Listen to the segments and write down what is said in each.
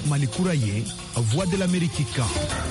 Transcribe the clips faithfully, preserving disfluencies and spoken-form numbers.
Mali kura ye Voix de l'Amérique kan.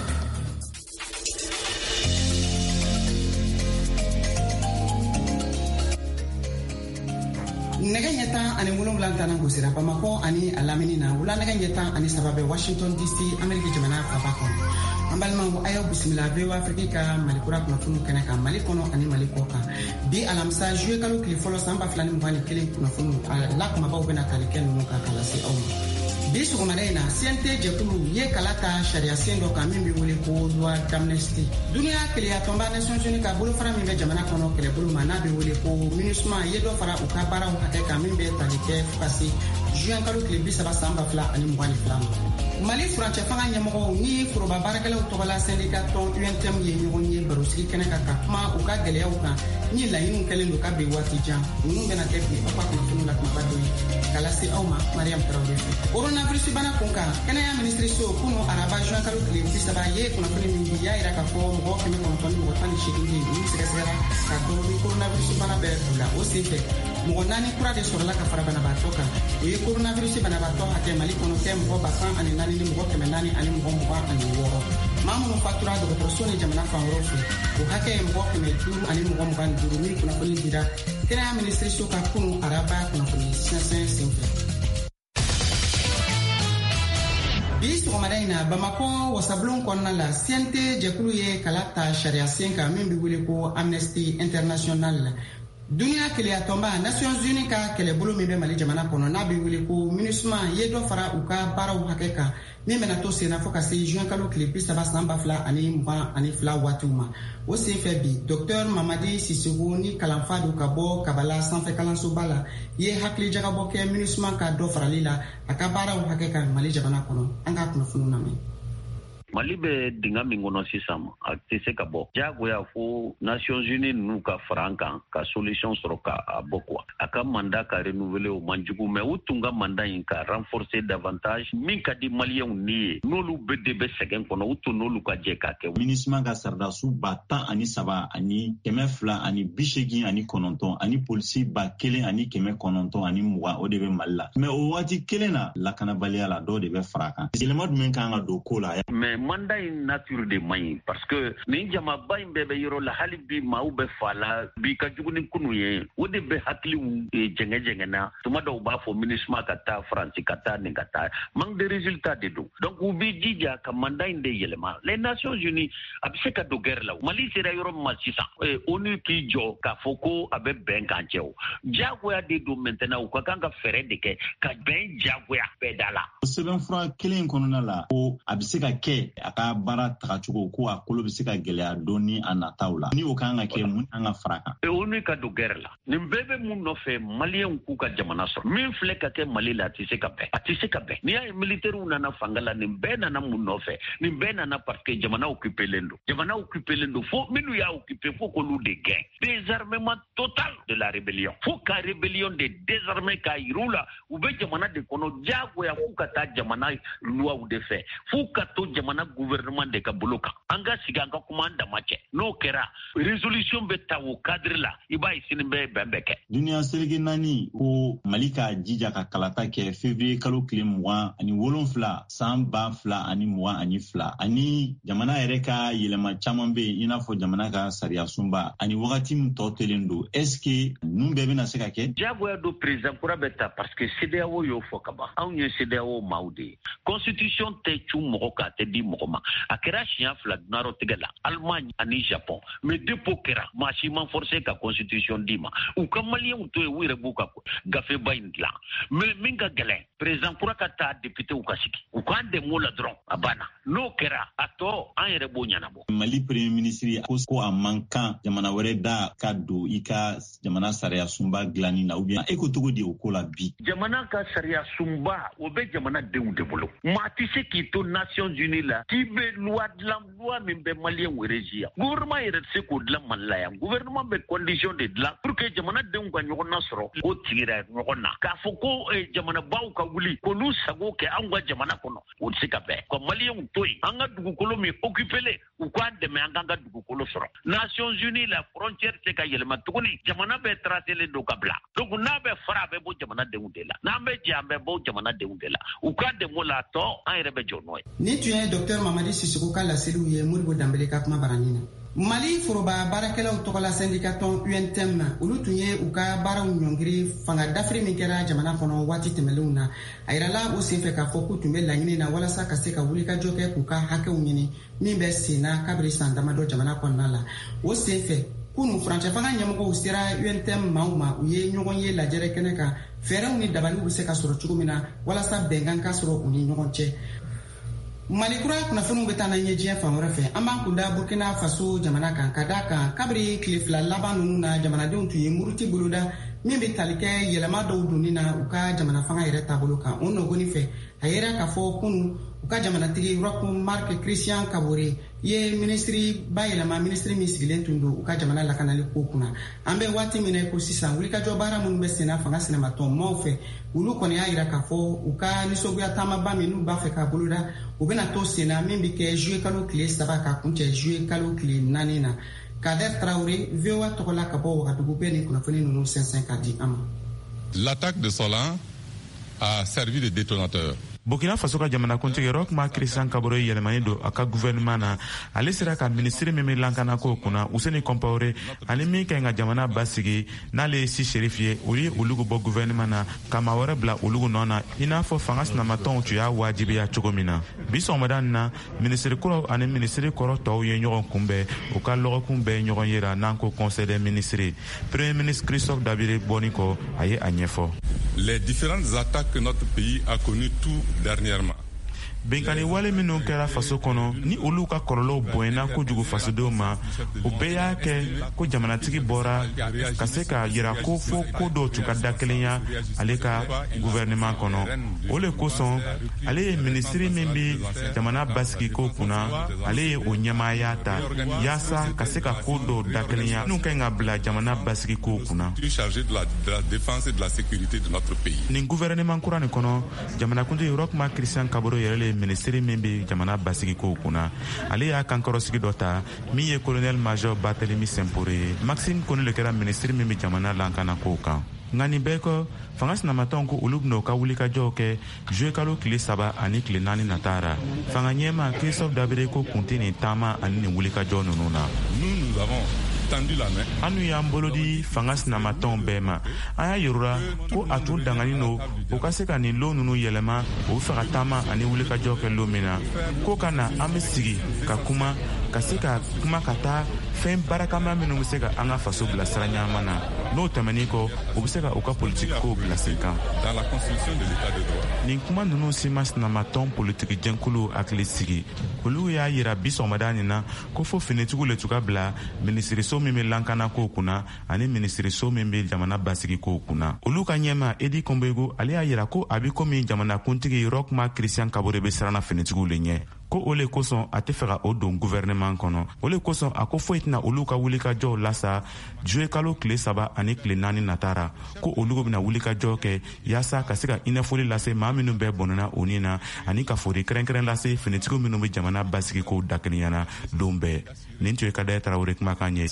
Nega nyata ani mulum lantana gusira Bamako ani alamini na wula nega nyata ani sababe Washington D C Amerika jamana fabako. Ambal mangu ayo bismillah be Afrika Mali kura kuna funu kene ka Mali kono ani Mali koka. Bi alamsa juwe kalu kili folo samba flani mbani kili kuna funu la kuma ba ubena kaliken nuka kala si au. Bi sugumarena C N T jekulu ye kalata sharia sendo ka mimbi wuli ko loi d'amnesty. Dunia kili ya tomba Nations Unies ka bulu fara mimbe jamana kono kele bulu mana be wuli ko minusma ye do fara ukabara ukate ka mimbe talike fasi juin kalu kili bisaba samba fla ani mbani flam. Mali Furancɛ fanga ɲɛmɔgɔw ni foroba baarakɛlaw tɔgɔla syndicat tɔn U N T M ye ɲɔgɔn ye barosigi kɛnɛ kan ka kuma u ka gɛlɛyaw kan ni laɲiniw kɛlen don ka bɛn waati jan ninnu bɛna kɛ bi aw ka kunnafoni la kumaba dɔ ye k'a lase aw ma Mariam Tarawele fɛ. Coronavirus bana kun kan kɛnɛya minisiri so kunu araba juin kalo tile bi saba ye kunnafoni min di y'a yira k'a fɔ mɔgɔ kɛmɛ kɔnɔntɔn ni mɔgɔ tan ni seegin ye olu sɛgɛsɛgɛra ka dɔn ni coronavirus bana bɛ u la o sen fɛ mɔgɔ naani kura de sɔrɔla ka fara banabaatɔ kan o ye coronavirus banabaatɔ hakɛ Mali kɔnɔ kɛ mɔgɔ ba tan ani naani ni mɔgɔ kɛmɛ naani ani mɔgɔ mugan ani wɔɔrɔ maa minnu fatura dɔgɔtɔrɔso ni jamana fan wɛrɛw fɛ o hakɛ ye mɔgɔ kɛmɛ duuru ani mɔgɔ mugan ni duuru min kunnafoni dira kɛnɛya minisiri so ka kunu araba kunnafoni sinsɛn senfɛ. Bi sɔgɔmada in na Bamako wasabulon kɔnɔna la C N T jɛkulu ye kala ta sariya sen kan min bɛ wele ko Amnesty International la. Dunia keleya tomba Nations Unies ka kɛlɛbolo min bɛ Mali jamana kɔnɔ n'a bɛ wele ko MINUSMA ye dɔ fara u ka baaraw hakɛ kan min bɛna to senna fo ka se juin kalo tile bi saba san ba fila ani mugan ani fila waatiw ma o senfɛ bi Docteur Mamadi Sissogo ni kalanfa do ka bɔ Kabala sanfɛ kalansoba la ye hakili jagabɔ kɛ MINUSMA ka dɔ farali la a ka baaraw hakɛ kan Mali jamana kɔnɔ an ka kunnafoni lamɛn. Mali bɛ dinga min kɔnɔ sisan a tɛ se ka bɔ jagoya fo Nations Unies n'u ka fara an kan ka solution sɔrɔ k'a bɔ quoi a ka mandat ka renouveler o man jugu mais u tun ka mandat in ka renforcer davantage min ka di maliyɛnw ni ye n'olu bɛ de bɛ sɛgɛn kɔnɔ u tun n'olu ka jɛ k'a kɛ. MINUSMA ka saradasu ba tan ani saba ani kɛmɛ fila ani bi seegin ani kɔnɔntɔn ani polisi ba kelen ani kɛmɛ kɔnɔntɔn ani mugan o de bɛ Mali la mais o waati kelen na lakanabaliya la dɔw de bɛ fara kan yɛlɛma jumɛn kan ka don ko la. mais mandat in nature de man ɲi parce que nin jamaba in bɛɛ bɛ yɔrɔ la hali bi maaw bɛ fa la bi ka jugu ni kunu ye o de bɛ hakiliw jɛngɛ jɛngɛna tuma dɔw b'a fɔ MINUSMA ka taa Faransi ka taa nin ka taa manque de résultat de don donc u bɛ jija ka mandat in de yɛlɛma les Nations Unies a bɛ se ka don guerre la Mali sera yɔrɔ min ma sisan ONU k'i jɔ k'a fɔ ko a bɛ bɛn k'an cɛ o jagoya de don maintenant u ka kan ka fɛɛrɛ de kɛ ka bɛn jagoya bɛɛ da la. sɛbɛnfura kelen kɔnɔna la ko a bɛ se ka kɛ a ka baara tagacogo ko a kolo bɛ se ka gɛlɛya dɔɔni a nataw la ni o kan ka kɛ mun an ka fara kan. ONU ka don guerre la nin bɛɛ bɛ mun nɔfɛ maliyɛnw k'u ka jamana sɔrɔ min filɛ ka kɛ Mali la a tɛ se ka bɛn a tɛ se ka bɛn n'i y'a ye militaires nana fanga la nin bɛɛ nana mun nɔfɛ nin bɛɛ nana parce que jamana occupélen don jamana occupélen don fo minnu y'a occupé fo k'olu de gɛn désarmement total de la rébellion fo ka rébellion de désarmer k'a yir'u la u bɛ jamana de kɔnɔ jagoya fo ka taa jamana luwaw de fɛ fo ka to jamana gouvernement de ka bolo kan an ka sigi an ka kuma an dama cɛ n'o kɛra résolution bɛ ta o cadre la i b'a ye sini bɛ bɛn bɛɛ kɛ. Duniya seleke naani ko Mali ka jija ka kalata kɛ février kalo tile mugan ani wolonfila san ba fila ani mugan ani fila ani jamana yɛrɛ ka yɛlɛma caman bɛ yen i n'a fɔ jamana ka sariya sunba ani wagati min tɔ telen don est ce que ninnu bɛɛ bɛna se ka kɛ. Jagoya don président kura bɛ ta parce que C D A O y'o fɔ ka ban anw ye C D A O maaw de ye constitution tɛ cu mɔgɔ kan a tɛ di mɔgɔ ma a kɛra siɲɛ fila dunarɔ tigɛ la Allemagne ani Japon mais dépôt kɛra maa si ma forcé ka constitution di ma u ka maliyɛnw to yen u yɛrɛ b'u ka gafeba in dilan mais min ka gɛlɛn président kura ka taa député u ka sigi u k'an dɛmɛ la dɔrɔn a banna n'o kɛra a tɔ an yɛrɛ b'o ɲɛnabɔ. Mali premier ministre ko a man kan jamana wɛrɛ da ka don i ka jamana sariya sunba dilanni na ou bien e ko cogo di o ko la bi. Jamana ka sariya sunba o bɛ jamana denw de bolo maa tɛ se k'i to Nations Unies la k'i bɛ loi dilan loi min bɛ maliyɛnw régi yan gouvernement yɛrɛ tɛ se k'o dilan Mali la yan gouvernement bɛ condition de dilan pour que jamana denw ka ɲɔgɔn na sɔrɔ o tigira ɲɔgɔn na k'a fɔ ko jamanabaw ka wuli ko n'u sago kɛ an ka jamana kɔnɔ o tɛ se ka bɛn ka maliyɛnw to yen an ka dugukolo min occupele u k'a dɛmɛ an k'an ka dugukolo sɔrɔ Nations Unies la frontière tɛ ka yɛlɛma tuguni jamana bɛɛ tracelen don ka bila donc n'a bɛ fara a bɛ bɔ jamanadenw de la n'an bɛ jɛ an bɛ bɔ jamanadenw de la u ka dɛmɛ la tɔ an yɛrɛ bɛ jɔ n'o ye. Ni tun ye Docteur Mamadi Sisoko ka laseliw ye Modibo Dambele ka kuma baranin na. Mali foroba baarakɛlaw tɔgɔla syndicat tɔn U N T M na olu tun ye u ka baaraw ɲɔngiri fanga dafiri min kɛra jamana kɔnɔ waati tɛmɛlenw na a yirala o senfɛ k'a fɔ k'u tun bɛ laɲini na walasa ka se ka wulikajɔ kɛ k'u ka hakɛw ɲini min bɛ sen na kabiri san damadɔ jamana kɔnɔna la o senfɛ kunu furancɛ fanga ɲɛmɔgɔw sera U N T M maaw ma u ye ɲɔgɔn ye lajɛrɛ kɛnɛ kan fɛɛrɛw ni dabaliw bɛ se ka sɔrɔ cogo min na walasa bɛnkan ka sɔrɔ u ni ɲɔgɔn cɛ. Malikura kunnafoniw bɛ taa na ɲɛ diɲɛ fan wɛrɛ fɛ an b'an kunda Burkina Faso jamana kan ka da kan kabiri tile fila laban ninnu na jamanadenw tun ye muruti boloda min bɛ tali kɛ yɛlɛma dɔw donni na u ka jamana fanga yɛrɛ taabolo kan o nɔgɔni fɛ a yera k'a fɔ kunu u ka jamanatigi Roch Marc Christian Kabore ye ministri ba yɛlɛma ministri min sigilen tun don u ka jamana lakanali ko kunna an bɛ waati min na ko sisan wulikajɔ baara minnu bɛ senna fanga sinamatɔn maaw fɛ olu kɔni y'a yira k'a fɔ u ka nisɔngoya taamaba min n'u b'a fɛ k'a boloda u bɛna to senna min bɛ kɛ juillet kalo tile saba ka kuncɛ juillet kalo tile naani na. Kader Traoré V O A tɔgɔla ka bɔ Wagadugu bɛɛ ni kunnafoni ninnu sɛnsɛn ka di an ma. L'attaque de Solan a servi de détonateur. Burkina Faso ka jamanakuntigi Roch Marc Christian Kabore yɛlɛmani don a ka gouvernement na ale sera ka ministre min bɛ lankana ko kunna Useni Compaoré ani min ka ɲi ka jamana basigi n'ale ye si shérif ye olu ye olugu bɔ gouvernement na ka maa wɛrɛ bila olugu nɔ na i n'a fɔ fanga sinamatɔnw tun y'a wajibiya cogo min na bi sɔgɔmada nin na ministre kuraw ani ministre kɔrɔ tɔw ye ɲɔgɔn kunbɛn u ka lɔgɔkun bɛɛ ɲɔgɔn yera n'an ko conseil des ministres premier ministre Christophe Dabire bɔni kɔ a ye a ɲɛfɔ. Les différentes attaques que notre pays a connues tout dernièrement. Benkani wale minnu kɛra faso kɔnɔ ni olu ka kɔlɔlɔw bonyana kojugu fasodenw ma o bɛɛ y'a kɛ ko jamanatigi bɔra ka se ka yira ko fo ko dɔw tun ka da kelenya ale ka gouvernement kɔnɔ o le kosɔn ale ye ministiri min bi jamana basigi ko kunna ale ye o ɲɛmaaya ta yaasa ka se ka ko dɔw da kelenya minnu ka ɲi ka bila jamana basigi ko kunna. Nin gouvernement kura nin kɔnɔ jamanakuntigi Roch Marc Christian Kabore yɛrɛ ministeri min bɛ jamana basigi ko kunna ale y'a kankɔrɔsigi dɔ ta min ye colonel major Barthélemy Sempore ye Maxime Kone le kɛra ministeri min bɛ jamana lankana ko kan nka nin bɛɛ kɔ fanga sinamatɔnw ko olu bɛna u ka wulikajɔw kɛ juillet kalo tile saba ani tile naani natara fanga ɲɛma Christophe Dabire ko kun tɛ nin taama ani nin wulikajɔ ninnu na. An n'u y'an bolo di fanga sinamatɔnw bɛɛ ma an y'a yirura ko a tun danganin don u ka se ka nin lon ninnu yɛlɛma u bɛ fɛ ka taama ani wulikajɔ kɛ lon min na ko ka na an bɛ sigi ka kuma ka se ka kuma ka taa fɛn barakama minnu bɛ se ka an ka faso bila sira ɲaman na n'o tɛmɛnin kɔ u bɛ se ka u ka politiki kow bila sen kan. Nin kuma ninnu si ma sinamatɔn politiki jɛnkulu hakili sigi olu y'a yira bi sɔgɔmada nin na ko fo finitigiw le tun ka bila minisiriso min bɛ lankana ko kunna ani minisiriso min bɛ jamana basigi ko kunna olu ka ɲɛma Edi Konbego ale y'a yira ko a bɛ komi jamanakuntigi Roch Marc Christian Kabore bɛ siranna finitigiw le ɲɛ ko o le kosɔn a tɛ fɛ ka o don gouvernement kɔnɔ o le kosɔn a ko foyi tɛna olu ka wulikajɔw lasa juillet kalo tile saba ani tile naani natara ko olu bɛna wulikajɔ kɛ yaasa ka se ka ɲɛfɔli lase maa minnu bɛɛ bɔnɛna o nin na ani ka fori kɛrɛnkɛrɛn lase finitigiw minnu bɛ jamana basigi ko dakeleyana don bɛɛ nin tun ye Kader Traoré kumakan ye.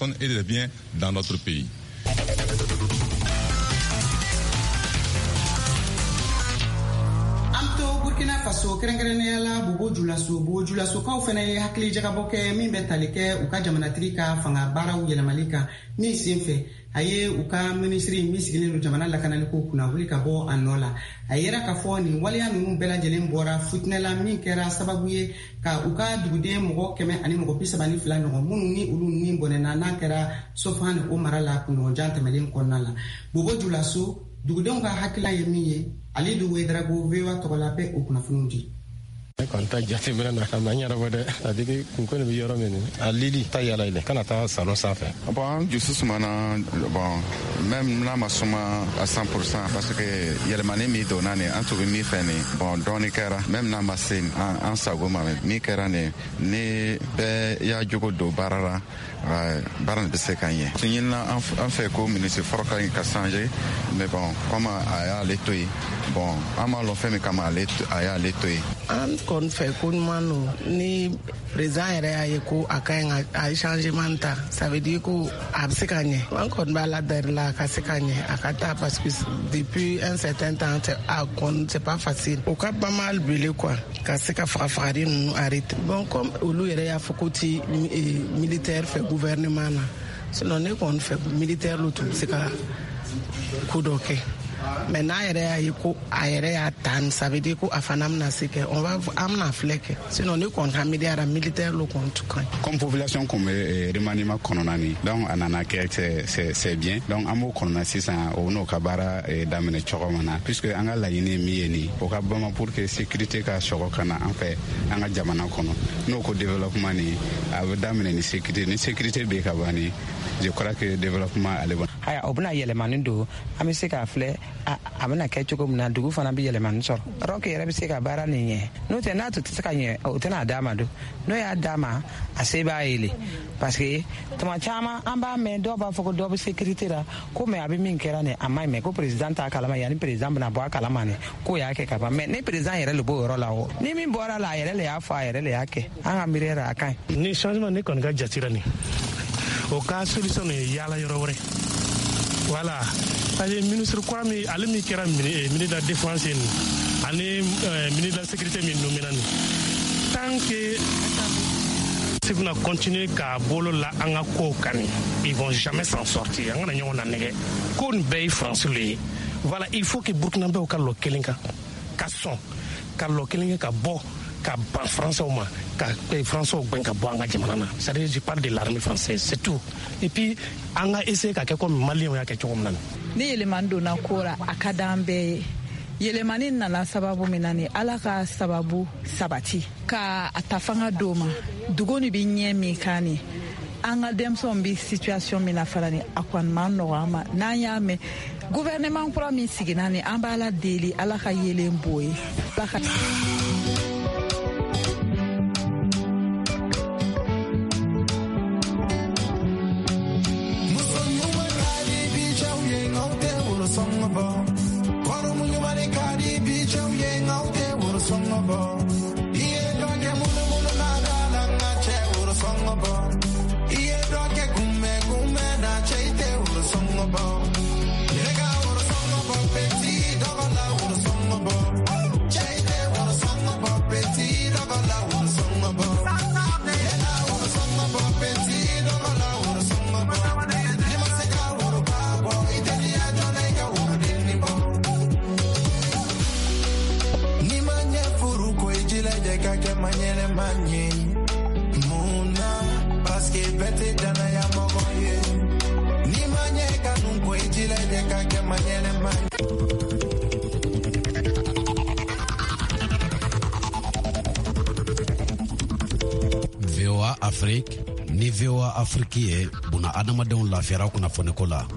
Burkina Faso kɛrɛnkɛrɛnnenya la Bobo Dioulasso Bobo Dioulasso kaw fana ye hakili jagabɔ kɛ min bɛ tali kɛ u ka jamanatigi ka fanga baaraw yɛlɛmali kan min sen fɛ a ye u ka ministri min sigilen don jamana lakanali ko kunna wuli ka bɔ a nɔ la a yera k'a fɔ nin waleya ninnu bɛɛ lajɛlen bɔra futinɛla min kɛra sababu ye ka u ka duguden mɔgɔ kɛmɛ ani mɔgɔ bi saba ni fila ɲɔgɔn minnu ni olu ni bɔnɛna n'a kɛra Sofan o mara la kunɲɔgɔnjan tɛmɛlen kɔnɔna la Bobo Dioulasso dugudenw ka hakilila ye min ye Ali Doué Drago V O A tɔgɔla bɛ o kunnafoniw di. Konta jati mina na ka manya rabode adigi kunko ni yoro meni alili ta yala ile kana ta salon sanfɛ. Bon je suis sumana bon même na masuma à cent pour cent parce que yɛlɛmani mi donna ni an tun bɛ min fɛ ni bon dɔɔni kɛra même n'a ma se an sago ma min kɛra ni ni bɛɛ y'a jogo don baara la baara nin bɛ se ka ɲɛ. Tun ɲinina an fɛ ko ministre fɔlɔ ka ɲi ka changer mais bon comme a y'ale to yen bon an m'a lɔn fɛn min kama ale a y'ale to yen. An kɔni fɛ ko ɲuman no ni président yɛrɛ y'a ye ko a ka ɲi a ye changement ta ça veut dire ko a bɛ se ka ɲɛ an kɔni b'a la dari la a ka se ka ɲɛ a ka taa parce que depuis un certain temps a kɔni c'est pas facile o ka ba mal bele quoi ka se ka fagafagari ninnu arrêter bon comme olu yɛrɛ y'a fɔ ko ti militaire fɛ gouvernement na sinon ne kɔni fɛ militaire lu tun bɛ se ka ko dɔ kɛ. Mais n'a yɛrɛ y'a ye ko a yɛrɛ y'a ta ça veut dire ko a fana bɛna se kɛ on va an bɛna filɛ kɛ sinon ne kɔni ka miliyara militaire lo kɔni tun ka ɲi. Comme population kun bɛ remaniement kɔnɔna ni donc a nana kɛ c'est c'est bien donc an b'o kɔnɔna sisan o n'o ka baara daminɛ cogo min na puisque an ka laɲini ye min ye nin o ka bama pour que sécurité ka sɔgɔ ka na an fɛ an ka jamana kɔnɔ n'o ko développement ni a bɛ daminɛ ni sécurité ni sécurité bɛ ka ban ni je crois que développement ale bɔ. Haya o bɛna yɛlɛmani don an bɛ se k'a filɛ a bɛna kɛ cogo min na dugu fana bɛ yɛlɛmani sɔrɔ rɔki yɛrɛ bɛ se ka baara nin ɲɛ n'o tɛ n'a tun tɛ se ka ɲɛ o tɛna d'a ma don n'o y'a d'a ma a se b'a ye le parce que tuma caman an b'a mɛn dɔw b'a fɔ ko dɔ bɛ sécurité la ko mɛ a bɛ min kɛra nin a ma ɲi mɛ ko président t'a kalama yanni président bɛna bɔ a kalama nin k'o y'a kɛ ka ban mɛ ni président yɛrɛ le b'o yɔrɔ la o ni min bɔra la a yɛrɛ le y'a fɔ a yɛrɛ le y'a kɛ an ka miiri yɛrɛ a ka ɲi. Ni changement ne kɔni ka jatira nin o ka solution ye yaala yɔrɔ wɛrɛ voilà parce que ministre kura min ale min kɛra ministre de la défense ni ani ministre de la sécurité min nomina ni tant que si bɛna continuer k'a bolo la an ka kow kan ils vont jamais s'en sortir an kana ɲɔgɔn na nɛgɛ ko nin bɛɛ ye France le ye voilà il faut que burkinabɛw ka lɔ kelen kan ka sɔn ka lɔ kelen kɛ ka bɔ ka ban français ma ka français gɛn ka bɔ an ka jamana na c'est à dire je parle de l'armée française c'est tout et puis an ka essayer ka kɛ comme malien y'a kɛ cogo min na ni yɛlɛmani donna ko la a ka d'an bɛɛ ye yɛlɛmani nana sababu min na ni ala ka sababu sabati ka a ta fanga d'o ma dugu ni bɛ ɲɛ min kan ni an ka denmisɛnw bɛ situation min na fana ni a kɔni man nɔgɔ an ma n'an y'a mɛn gouvernement kura min sigira ni an b'a la deli ala ka yelen b'o ye ala ka Afrique ni V O A Afrique ye buna adamadenw lafiyara kunnafoni ko la.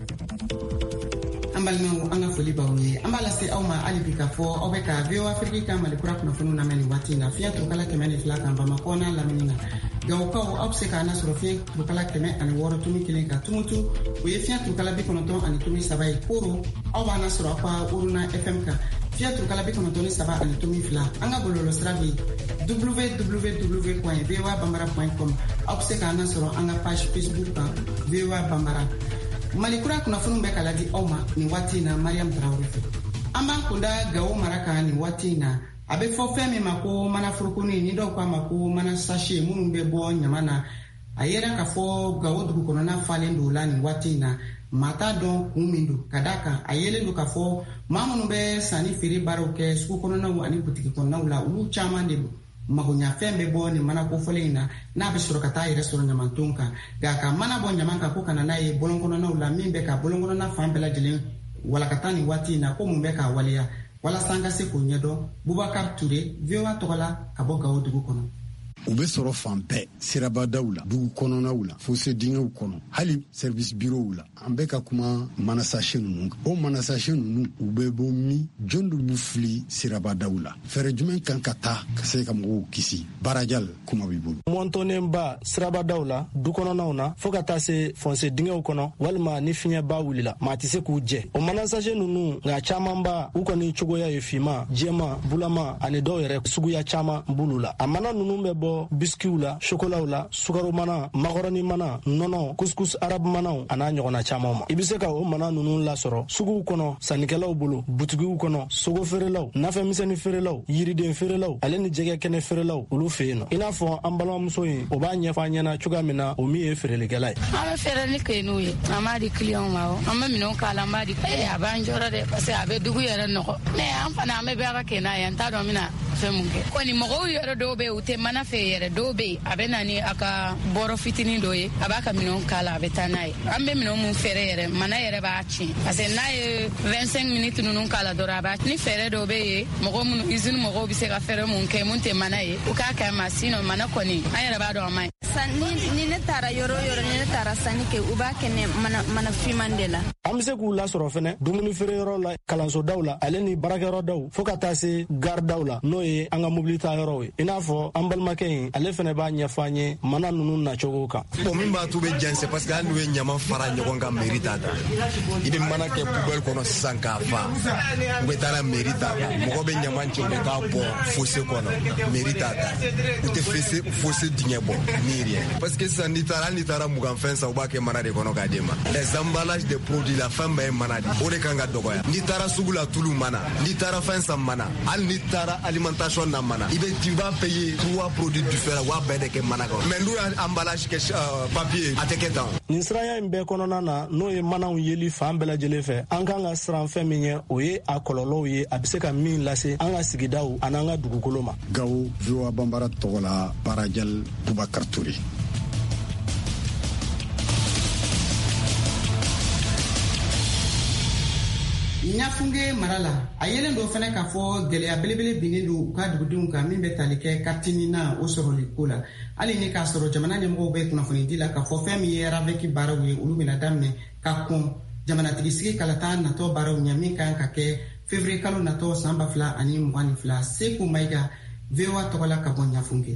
An balimaw an ka foli b'aw ye an b'a lase aw ma hali bi k'a fɔ aw bɛ ka V O A Afrique ka malikura kunnafoniw lamɛn nin waati in na fiɲɛ turukala kɛmɛ ni fila kan Bamakɔ n'a lamini na Gawokaw aw bɛ se k'an lasɔrɔ fiɲɛ turukala kɛmɛ ani wɔɔrɔ tumi kelen ka Tumutu o ye fiɲɛ turukala bi kɔnɔntɔn ani tumi saba ye Koro aw b'an lasɔrɔ aw ka Uruna F M kan fiɲɛ turukala bi kɔnɔntɔn ni saba ani tumi fila an ka bɔlɔlɔsira bɛ w w w point v o a bambara point com aw bɛ se k'an lasɔrɔ an ka page Facebook kan V O A Bambara. Malikura kunnafoniw bɛ ka ladi aw ma nin waati in na Mariam Traoré fɛ. An b'an kunda Gawo mara kan nin waati in na a bɛ fɔ fɛn min ma ko mana forokoni ni dɔw k'a ma ko mana sachet minnu bɛ bɔ ɲama na a yera k'a fɔ Gawo dugu kɔnɔna falen don la nin waati in na maa t'a dɔn kun min don ka d'a kan a yelen don k'a fɔ maa minnu bɛ sanni feere baaraw kɛ sugu kɔnɔnaw ani butigi kɔnɔnaw la olu caman de magoɲafɛn bɛ bɔ nin mana kofɔlen in na n'a bɛ sɔrɔ ka taa yɛrɛ sɔrɔ ɲamanton kan nka ka mana bɔ ɲaman kan ko kana n'a ye bɔlɔn kɔnɔnaw la min bɛ ka bɔlɔn kɔnɔna fan bɛɛ lajɛlen walakata nin waati in na ko mun bɛ k'a waleya walasa an ka se k'o ɲɛdɔn Bubakar Ture V O A tɔgɔ la ka bɔ Gawo dugu kɔnɔ. U be sɔrɔ fan bɛɛ sirabadaw la dugu kɔnɔnaw la fosse dingɛw kɔnɔ hali service bureau la an bɛ ka kuma manasashe ninnu o manasashe ninnu u bɛ bɔ min jɔn de b'u fili sirabadaw la fɛɛrɛ jumɛn kan ka taa ka se ka mɔgɔw kisi barajal kuma b'i bolo. mɔntɔnenba sirabadaw la du kɔnɔnaw na fɔɔ ka taa se fonse dingɛw kɔnɔ walima ni fiɲɛba wulila maa tɛ se k'u jɛ o manasashe ninnu nka camanba u kɔni cogoya ye finma jɛma bulama ani dɔw yɛrɛ suguya caman bulu la a mana ninnu bɛ bɔ biscuits la chocolats la sukaro mana macaroni mana nɔnɔ couscous arabe manaw a n'a ɲɔgɔnna caman ma i bɛ se ka o mana ninnu lasɔrɔ suguw kɔnɔ sannikɛlaw bolo butigiw kɔnɔ sogo feerelaw nafɛnmisɛnnin feerelaw yiriden feerelaw ale ni jɛgɛ kɛnɛ feerelaw olu fɛ yen nɔ i n'a fɔ an balimamuso in o b'a ɲɛfɔ an ɲɛna cogoya min na o min ye feerelikɛla ye. an bɛ feereli kɛ n'o ye an b'a di clients ma o an bɛ minɛnw k'a la an b'a di ee a b'an jɔrɔ dɛ parce que a bɛ dugu yɛrɛ nɔgɔ mɛ an fana an bɛ baara kɛ n'a ye an t'a dɔn an bɛna fɛn mun kɛ kɔni mɔgɔw yɛrɛ dɔw bɛ yen u tɛ mana fɛ yɛrɛ dɔw bɛ yen a bɛ na ni a ka bɔrɔ fitinin dɔ ye a b'a ka minɛnw k'a la a bɛ taa n'a ye an bɛ minɛn mun feere yɛrɛ mana yɛrɛ b'a tiɲɛ parce que n'a ye vingt-cinq minutes ninnu k'a la dɔrɔn a b'a ni fɛɛrɛ dɔw bɛ yen mɔgɔ minnu usine mɔgɔw bɛ se ka fɛɛrɛ mun kɛ mun tɛ mana ye u k'a kɛ ma sinon mana kɔni an yɛrɛ b'a dɔn a ma ɲi. ni ne taara yɔrɔ yɔrɔ ni ne taara sanni kɛ u b'a kɛ ne mana mana fiman de la. an bɛ se k'u lasɔrɔ fɛnɛ dumuni feereyɔrɔ la kalansodaw la ale ni baarakɛyɔrɔdaw fo ka taa se garidaw la n'o ye an ka mobili ta yɔrɔw ye i n'a fɔ an balimakɛ in ale fɛnɛ b'a ɲɛfɔ an ye mana ninnu nacogo kan. bon min b'a to bɛ jan c'est parce que hali n'u ye ɲama fara ɲɔgɔn kan mairie ta ta i bɛ mana kɛ poubelle kɔnɔ sisan k'a fa u bɛ taa na mairie ta mɔgɔ bɛ ɲama cɛ u bɛ taa bɔ fosse kɔnɔ mairie ta ta u tɛ fosse fosse dingɛ bɔ ni rien parce que sisan n'i taara hali n'i taara mugan fɛn san u b'a kɛ mana de kɔnɔ k'a d'e ma les emballages de produits la fɛn bɛɛ ye mana de o de kan ka dɔgɔya n'i taara sugu la tulu mana n'i taara fɛn san mana hali n'i taara alimentation na mana i bɛ tu vas payer trois produits différents wa bɛɛ de kɛ mana kan mais n'u y'a emballage kɛ papier a tɛ kɛ tan. nin siraya in bɛɛ kɔnɔna na n'o ye manaw yeli fan bɛɛ lajɛlen fɛ an kan ka siran fɛn min ye o ye a kɔlɔlɔw ye a bɛ se ka min lase an ka sigidaw ani an ka dugukolo ma. Gawo V O A banbara tɔgɔ la Barajal Bubakar Ture. Ɲafunge mara la a yelen dɔ fana k'a fɔ gɛlɛya belebele binnen don u ka dugudenw kan min bɛ tali kɛ kartini na o sɔrɔli ko la hali ni k'a sɔrɔ jamana ɲɛmɔgɔw bɛ kunnafoni di la k'a fɔ fɛn min ye raveki baaraw ye olu bɛna daminɛ ka kɔn jamanatigi sigi kalata natɔ baaraw ɲɛ min kan ka kɛ février kalo natɔ san ba fila ani mugan ni fila Seku Mayiga V O A tɔgɔ la ka bɔ Ɲafunge.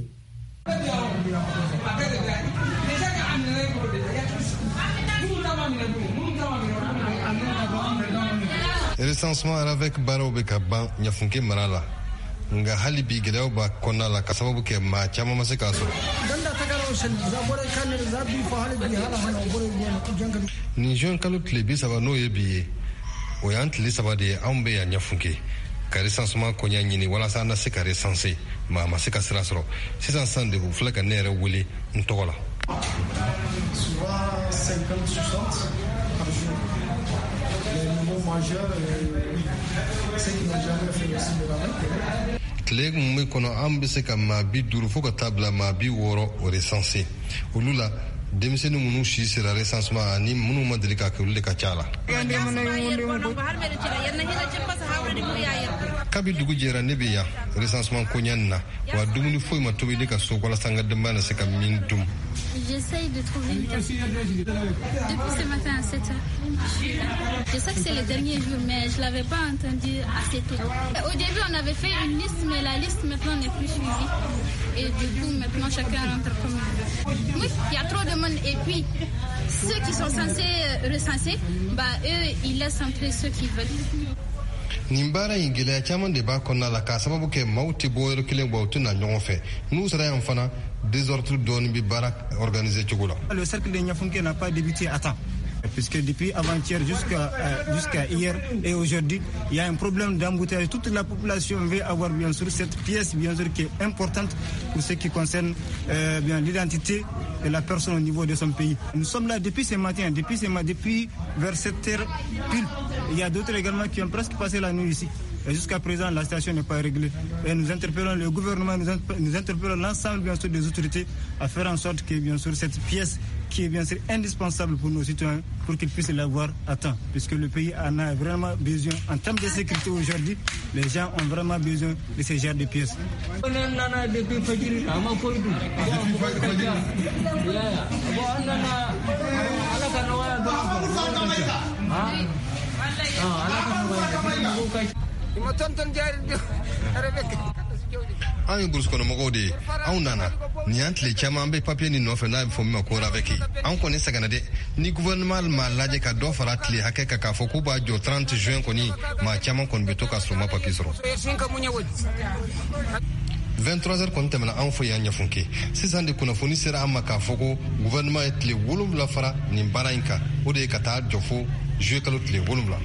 recensement avec baaraw bɛ ka ban Ɲafunke mara la nga hali bi gɛlɛyaw b'a kɔnɔna la ka sababu kɛ maa caman ma se k'a sɔrɔ. nin juin kalo tile bi saba n'o ye bi ye o y'an tile saba de ye anw bɛ yan Ɲafunke ka recensement kɔɲa ɲini walasa an na se ka recenser maa ma se ka sira sɔrɔ sisan san de u filɛ ka ne yɛrɛ wele n tɔgɔ la. tile mun bɛ kɔnɔ an bɛ se ka maa bi duuru fo ka taa bila maa bi wɔɔrɔ o recenser olu la denmisɛnnin minnu si sera recensement ani minnu ma deli ka kɛ olu de ka ca la. kabi dugu jɛra ne bɛ yan recensement koɲani na wa dumuni foyi ma tobi ne ka so walasa n ka denbaya na se ka min dun. J'essaye de trouver une carte. Depuis ce matin à sept heures. Je sais que c'est les derniers jours, mais je ne l'avais pas entendu assez tôt. Au début, on avait fait une liste, mais la liste maintenant n'est plus suivie. Et du coup, maintenant, chacun rentre comme il veut. Oui, il y a trop de monde. Et puis, ceux qui sont censés recenser, bah, eux, ils laissent entrer ceux qui veulent. nin baara in gɛlɛya caman de b'a kɔnɔna la k'a sababu kɛ maaw tɛ bɔ yɔrɔ kelen wa u tɛ na ɲɔgɔn fɛ n'u sera yan fana désordre dɔɔni bɛ baara organiser cogo la. Le cercle de Ɲafunke n'a pas débuté à temps. Puisque depuis avant-hier jusqu'à euh, jusqu'à hier et aujourd'hui, il y a un problème d'embouteillage. Toute la population veut avoir bien sûr cette pièce bien sûr qui est importante pour ce qui concerne euh, bien l'identité de la personne au niveau de son pays. Nous sommes là depuis ce matin, depuis ce matin, depuis vers sept heures pile. Il y a d'autres également qui ont presque passé la nuit ici. Et jusqu'à présent, la situation n'est pas réglée. Et nous interpellons le gouvernement, nous interpellons l'ensemble bien sûr des autorités à faire en sorte que bien sûr cette pièce qui est bien sûr indispensable pour nos citoyens pour qu'ils puissent l'avoir à temps, puisque le pays en a vraiment besoin. En termes de sécurité aujourd'hui, les gens ont vraiment besoin de ce genre de pièces. an ye burusi kɔnɔ mɔgɔw de ye anw nana nin y'an tile caman an bɛ papiye nin nɔfɛ n'a bɛ fɔ min ma ko ravɛki an kɔni sɛgɛnna dɛ ni gouvernement m'a lajɛ ka dɔ fara tile hakɛ kan k'a fɔ k'u b'a jɔ trente juin kɔni maa caman kɔni bɛ to ka sɔrɔ ma papiye sɔrɔ vingt-trois heures kɔni tɛmɛna anw fɔ y'an ɲɛfun kɛ sisan de kunnafoni sera an ma k'a fɔ ko gouvernement ye tile wolonwula fara nin baara in kan o de ye ka taa jɔ fo juillet kalo tile wolonwula.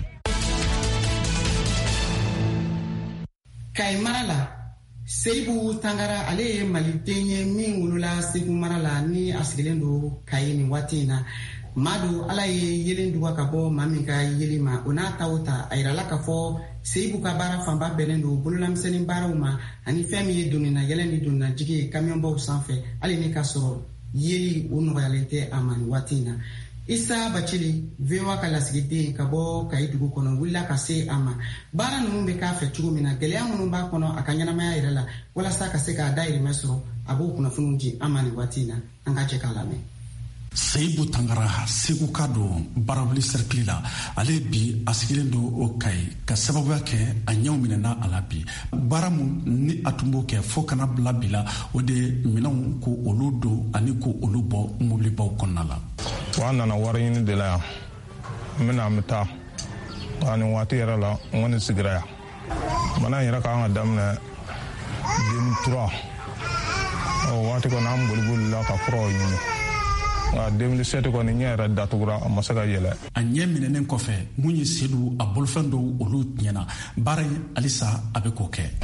Kayi mara la Seibou Tangara ale ye maliden ye min wolola Segu mara la ni a sigilen do Kayi nin waati in na Madu ala ye yelen duga ka bɔ maa min ka yeli ma o n'a taw ta a yirala ka fɔ Seibou ka baara fanba bɛnnen do bololamisɛnnin baaraw ma ani fɛn min ye donnina yɛlɛn ni donnina jigi ye kamiyɔnbaw sanfɛ hali ni ka sɔrɔ yeli o nɔgɔyalen tɛ a ma nin waati in na Isa Bacili V O A ka lasigiden ka bɔ Kayi dugu kɔnɔ wulila ka se a ma baara ninnu bɛ k'a fɛ cogo min na gɛlɛya minnu b'a kɔnɔ a ka ɲɛnamaya yɛrɛ la walasa ka se k'a dayirimɛ sɔrɔ a b'o kunnafoniw di an ma nin waati in na an ka jɛ k'a lamɛn. Seibou Tangara Segu ka don barawuli cercle la ale bi a sigilen do o Kayi ka sababuya kɛ a ɲɛw minɛna a la bi baara mun ni a tun b'o kɛ fo kana bila bi la o de minɛnw ko olu don ani ko olu bɔ mobilibaw kɔnɔna la. Wa an nana wari ɲini de la yan n bɛna an bɛ taa wa nin waati yɛrɛ la n kɔni sigira yan bana in yɛrɛ kan ka daminɛ deux mille trois o waati kɔni an bolibolila ka furaw ɲini nka deux mille sept kɔni ɲɛ yɛrɛ datugura a ma se ka yɛlɛ. A ɲɛ minɛnen kɔfɛ mun ye Seydou a bolofɛn dɔw olu tiɲɛna baara in halisa a bɛ k'o kɛ.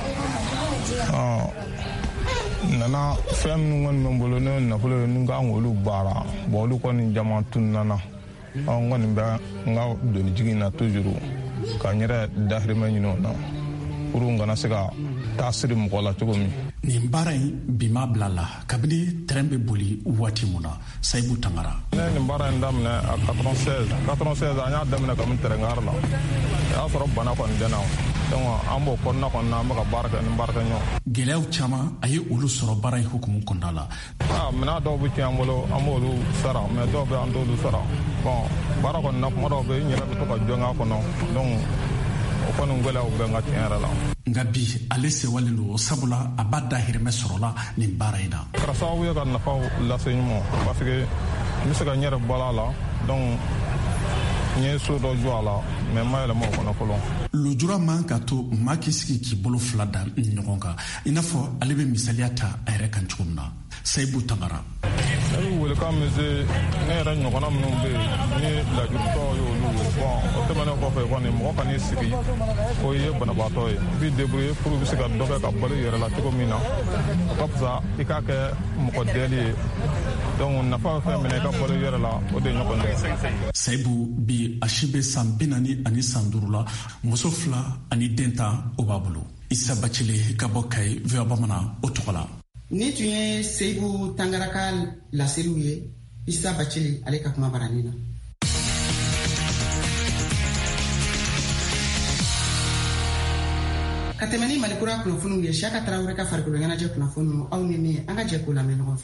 Nana fɛn minnu kɔni bɛ n bolo ne nafolo ye ni kan k'olu baara bon olu kɔni jama tununana an kɔni bɛ n ka doni jigi na toujours ka n yɛrɛ dahirimɛ ɲini o na pour n kana se ka taa siri mɔgɔ la cogo min. Nin baara in bi ma bila la kabini terrain bɛ boli waati mun na Seibou Tangara. Ne nin baara in daminɛ a quatre-vingt-seize quatre-vingt-seize an y'a daminɛ kabini terrain ngari la o y'a sɔrɔ bana kɔni dɛnna donc an b'o kɔnɔna kɔni na an bɛ ka baara kɛ ni baarakɛ ɲɔgɔn. Gɛlɛyaw caman a ye olu sɔrɔ baara in hukumu kɔnɔna la. Minɛn dɔw bɛ tiɲɛ an bolo an b'olu sara mais dɔw bɛ an t'olu sara bon baara kɔni na kuma dɔw bɛ n yɛrɛ bɛ to ka jɔn a kɔnɔ donc o kɔni gɛlɛyaw bɛ n ka tiɲɛ yɛrɛ la. Nka bi ale sewalen don sabula a b'a dahirimɛ sɔrɔla nin baara in na. Kɛra sababu ye ka nafa lase ɲuman parce que n bɛ se ka n yɛrɛ bɔ a la donc n ye so dɔ jɔ a la mais n ma yɛlɛma o kɔnɔ fɔlɔ. Lujura man ka to maa k'i sigi k'i bolo fila da ɲɔgɔn kan i n'a fɔ ale bɛ misaliya ta a yɛrɛ kan cogo min na Seibou Tangara. Ne bɛ welekan min se ne yɛrɛ ɲɔgɔnna minnu bɛ yen ni lajurutɔ y'olu ye bon o tɛmɛnen kɔfɛ kɔni mɔgɔ kan'i sigi ko i ye banabaatɔ ye i b'i débrouiller pour bɛ se ka dɔ kɛ ka balo i yɛrɛ la cogo min na o ka fisa i k'a kɛ mɔgɔ dɛli ye donc nafa bɛ fɛn minɛ i ka balo i yɛrɛ la o de ye ɲɔgɔn ye. Seibou bi a si bɛ san bi naani ani san duuru la muso fila ani den tan o b'a bolo. Isa Bacili ka bɔ Kayi V O A Bamanan o tɔgɔ la. Ni tun ye Seibou Tangara ka laseliw ye Isa Bacili ale ka kuma barani na. Ka tɛmɛ ni Malikura kunnafoniw ye Siyaka Tarawele ka farikolo ɲɛnajɛ kunnafoniw aw ni min an ka jɛ k'o lamɛn ɲɔgɔn fɛ.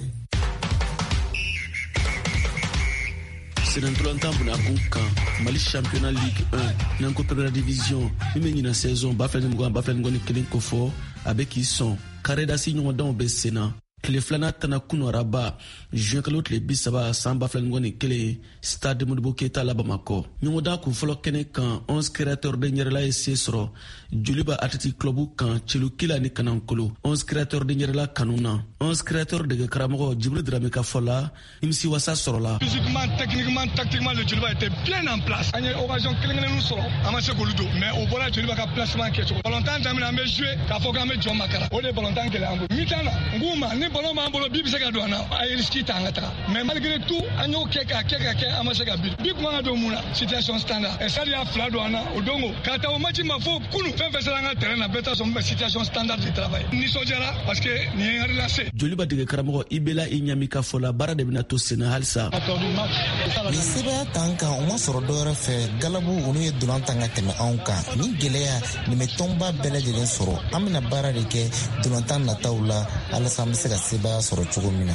Sénantolantan buna kun kan Mali championnat Ligue un n'an ko première division min bɛ ɲina saison ba fila ni mugan ba fila ni mugan ni kelen ko fɔ a bɛ k'i sɔn karedasi ɲɔgɔndanw bɛ sen na tile filanan tana kunu araba juin kalo tile bi saba san ba fila ni mugan ni kelen stade Modibo Keita la Bamakɔ ɲɔgɔndan kun fɔlɔ kɛnɛ kan onze créateurs de ɲɛrɛla ye se sɔrɔ Joliba Athletic Club kan Cɛlukila ni Kanankolo onze créateurs de ɲɛrɛla kanu na onze créateurs de karamɔgɔ Djibril Dramé ka fɔ la nimisi wasa sɔrɔla. Physiquement, techniquement, tactiquement le Joliba était bien en place. An ye occasion kelen kelen sɔrɔ an ma se k'olu don mais o bɔra Joliba ka placement kɛcogo. Ballon tan daminɛ an bɛ jouer k'a fɔ k'an bɛ jɔ Makara o de ye ballon tan gɛlɛya an bolo. Mi-temps na n k'u ma ni ballon m'an bolo bi bɛ se ka don an na a ye risque ta an ka taga mais malgré tout an y'o kɛ k'a kɛ ka kɛ an ma se ka bi bi kuma ka don mun na situation standard et ça y'a fila don an na o dongo k'a ta o match ma fo kunu fɛn fɛn sera an ka terrain na bɛɛ ta sɔn bɛ situation standard de travail nisɔndiyara parce que nin ye n relance joliba dege karamɔgɔ Ibela Inyami ka fɔ la baara de bɛna to sen na halisa ni sɛbɛya t'an kan o ma sɔrɔ dɔwɛrɛ fɛ galabu olu ye dolan tan ka tɛmɛ anw kan ni gɛlɛya nin bɛ tɔnba bɛɛ lajɛlen sɔrɔ an bɛna baara de kɛ dolan tan nataw la alasa an bɛ se ka sebaya sɔrɔ cogo min na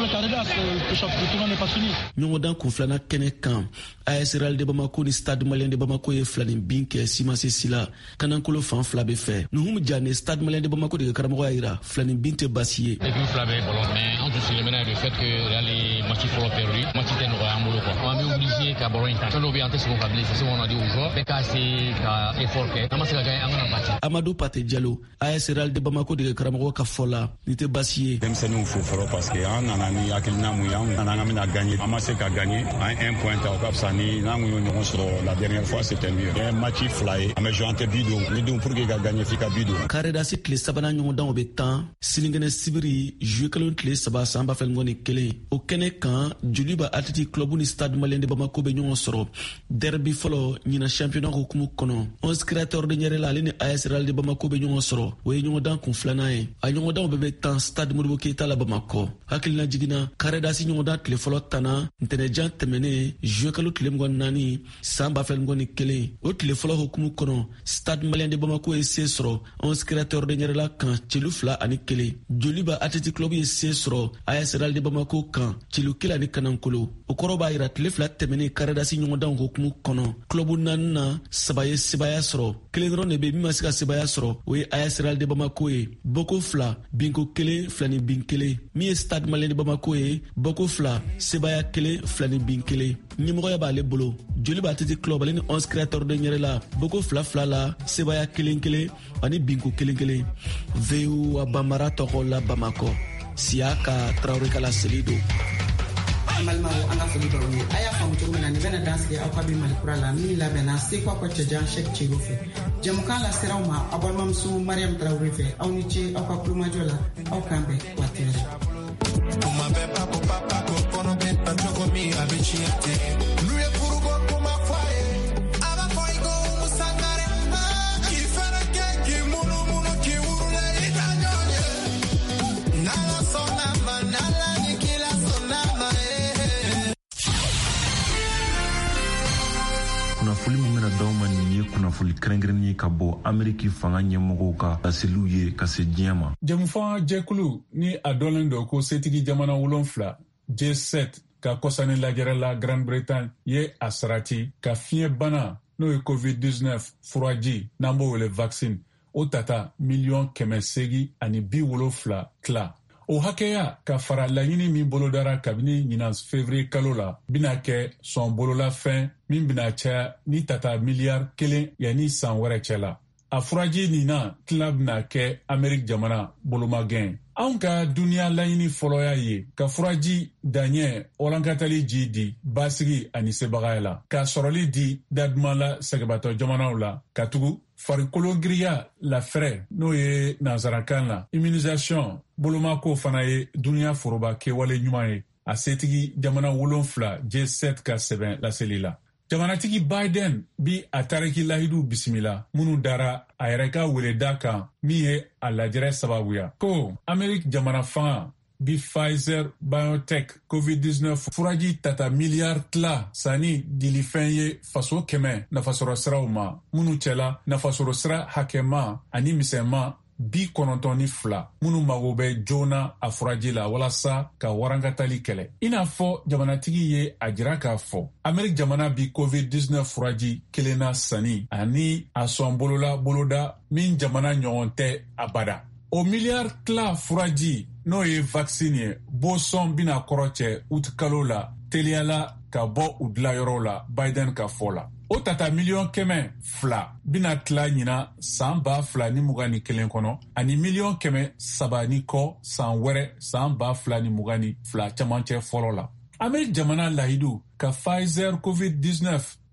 ɲɔgɔndan kun filanan kɛnɛ kan A S Real de Bamako ni Stade Malien de Bamako ye filanin bin kɛ Simasesi la kanankolo fan fila bɛ fɛ Nuhum Diané Stade Malien de Bamako de karamɔgɔ y'a jira filanin bin tɛ basi ye équipe fila bɛ ballon mais an tun sigilen bɛ n'a ye le fait que Real ye match fɔlɔ perdu match tɛ nɔgɔya an bolo quoi on est obligé ka ballon in ta fɛn dɔw bɛ yen an tɛ sɔn ka bilen c'est ce qu'on a dit aux joueurs bɛɛ k'a essayer ka effort kɛ n'an ma se ka gagner an kana bati Amadou Pate Diallo A S Real de Bamako de karamɔgɔ ka fɔ la ni tɛ basi ye denmisɛnninw fo fɔlɔ parce que an nana ni hakilina mun ye an nana an bɛna gagner an ma se ka gagner an un point ta o ka fisa ni n'an kun y'o ɲɔgɔn sɔrɔ la dernière fois c'était mieux un match fila ye an bɛ jouer an tɛ bi don ni don pour que ka gagner f'i ka bi don karedasi tile sabanan ɲɔgɔndan o bɛ tan sinikɛnɛ sibiri juillet kelen tile saba san ba fila ni kelen o kɛnɛ kan Joliba Athletic Club ni Stade Malien de Bamako bɛ ɲɔgɔn sɔrɔ derby fɔlɔ ɲina championnat hukumu kɔnɔ onze créateurs de ɲɛrɛ la ale ni A S Real de Bamako bɛ ɲɔgɔn sɔrɔ o ye ɲɔgɔndan kun filanan ye a ɲɔgɔndanw bɛɛ bɛ tan Stade Modibo Keita la Bamakɔ hakilina jiginna karedasi ɲɔgɔndan tile fɔlɔ tanna ntɛnɛnjan tɛmɛnen juillet kalo tile mugan naani san ba fila ni kelen o tile fɔlɔ hukumu kɔnɔ Stade Malien de Bamako ye se sɔrɔ onze créateurs de ɲɛrɛ la kan celu fila ani kelen Joliba Athletic Club ye se sɔrɔ A S Real de Bamako kan celu kelen ani kanankolo o kɔrɔ b'a yira tile fila tɛmɛnen karedasi ɲɔgɔndanw hukumu kɔnɔ club naani na saba ye sebaya sɔrɔ kelen dɔrɔn de bɛ min ma se ka sebaya sɔrɔ o ye A S Real de Bamako ye boko fila binko kelen fila ni bin kelen min ye Stade Malien de Bamako ye boko fila sebaya kelen fila ni bin kelen ɲɛmɔgɔya b'ale bolo Joliba Athletic Club ale ni onze créateurs de ɲɛrɛ la boko fila fila la sebaya kelen kelen ani binko kelen kelen V O A Bambara tɔgɔ la Bamakɔ Siaka Traoré Kala Selido an balimaw an ka foli dɔw ye a y'a faamu cogo min na nin bɛna dansigi aw ka bi malikura la min labɛnna seko a kɔ cɛjan Sɛki Celo fɛ jɛmukan laseraw ma aw balimamuso Mariam Traoré fɛ aw ni ce aw ka kulomajɔ la aw k'an bɛn waati wɛrɛ kunnafoli min bɛna d'aw ma nin ye kunnafoli kɛrɛnkɛrɛnnen ye ka bɔ Ameriki fanga ɲɛmɔgɔw ka laseliw ye ka se diɲɛ ma. Jɛmufan jɛkulu ni a dɔnlen don ko setigi jamana wolonfila G sept ka kɔsani lajɛrɛ la Grande-Bretagne ye a sarati ka fiɲɛ bana n'o ye covid dix-neuf furaji n'an b'o wele vaccine o tata miliyɔn kɛmɛ segi ani bi wolonfila tila. O hakɛya ka fara laɲini min bolodara kabini ɲinan février kalo la bina kɛ sɔn bolola fɛn min bina caya ni tata miliyari kelen yanni san wɛrɛ cɛ la. A furaji nina tila bina kɛ Ameriki jamana bolomagɛn. Anw ka duniya laɲini fɔlɔ y'a ye ka furaji daɲɛ walankatali ji di basigi ani sebagaya la ka sɔrɔli di dadumala sɛgɛbatɔ jamanaw la ka tugu farikolo giriya lafɛrɛ n'o ye nansarakan la immunisation bolomako fana ye duniya foroba kɛwale ɲuman ye a setigi jamana wolonfila G sept ka sɛbɛn laseli la. Jamanatigi Biden bi a tariki lahidu bisimila minnu dara a yɛrɛ ka weleda kan min ye a lajɛrɛ sababuya ko Ameriki jamana fanga bi Pfizer Biotech covid dix-neuf furaji tata miliyari tila sani dilifɛn ye faso kɛmɛ nafasɔrɔ siraw ma minnu cɛla nafasɔrɔ sira hakɛma ani misɛnma bi kɔnɔntɔn ni fila minnu mago bɛ joona a furaji la walasa ka warankatali kɛlɛ. I n'a fɔ jamanatigi ye a jira k'a fɔ Ameriki jamana bi covid dix-neuf furaji kelenna sani ani a sɔn bolola boloda min jamana ɲɔgɔn tɛ abada. O miliyari tila furaji n'o ye vaccine ye bosɔn bina kɔrɔ cɛ ut kalo la teliyala ka bɔ u dilayɔrɔw la Biden ka fɔ la. O tata miliyɔn kɛmɛ fila bina tila ɲina san ba fila ni mugan ni kelen kɔnɔ ani miliyɔn kɛmɛ saba ni kɔ san wɛrɛ san ba fila ni mugan ni fila camancɛ fɔlɔ la. Ameriki jamana lahidu ka Pfizer covid dix-neuf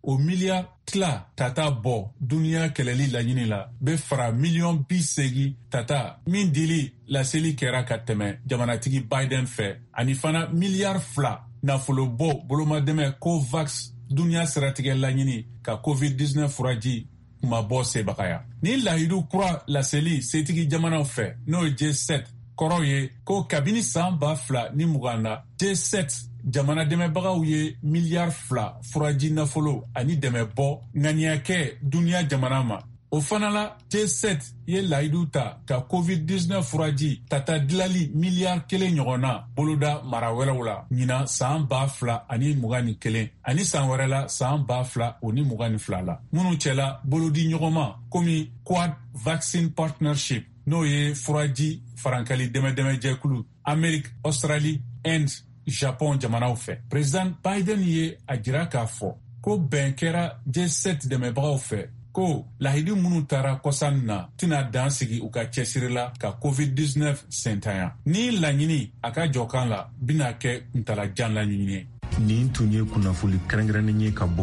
o miliyari tila tata bɔ duniya kɛlɛli laɲini la be fara miliyɔn bi segi tata min dili laseli kɛra ka tɛmɛ jamanatigi Biden fɛ ani fana miliyari fila nafolo bɔ bolomadɛmɛ COVAX duniya siratigɛ laɲini ka covid dix-neuf furaji kuma bɔ sebagaya. Ni lahidu kura laseli setigi jamanaw fɛ n'o ye G sept kɔrɔ ye ko kabini san ba fila ni mugan na G sept jamana dɛmɛbagaw ye miliyari fila furaji nafolo ani dɛmɛ bɔ ŋaniyakɛ duniya jamana ma. O fana la G sept ye layidu ta ka covid dix-neuf furaji tata dilali miliyari kelen ɲɔgɔnna boloda mara wɛrɛw la ɲina san ba fila ani mugan ni kelen ani san wɛrɛ la san ba fila o ni mugan ni fila la. Minnu cɛla bolodi ɲɔgɔnma komi Quad Vaccine Partnership n'o ye furaji farankali dɛmɛdɛmɛ jɛkulu Amerik, Australie, Inde, Japon jamanaw fɛ. President Biden ye a jira k'a fɔ ko bɛn kɛra G sept dɛmɛbagaw fɛ ko lahidi minnu taara kɔsan na tɛna dan sigi u ka cɛsiri la ka covid dix-neuf sentanya. Ni laɲini a ka jɔ kan la bina kɛ kuntalajan laɲini ye. Nin tun ye kunnafoli kɛrɛnkɛrɛnnen ye ka bɔ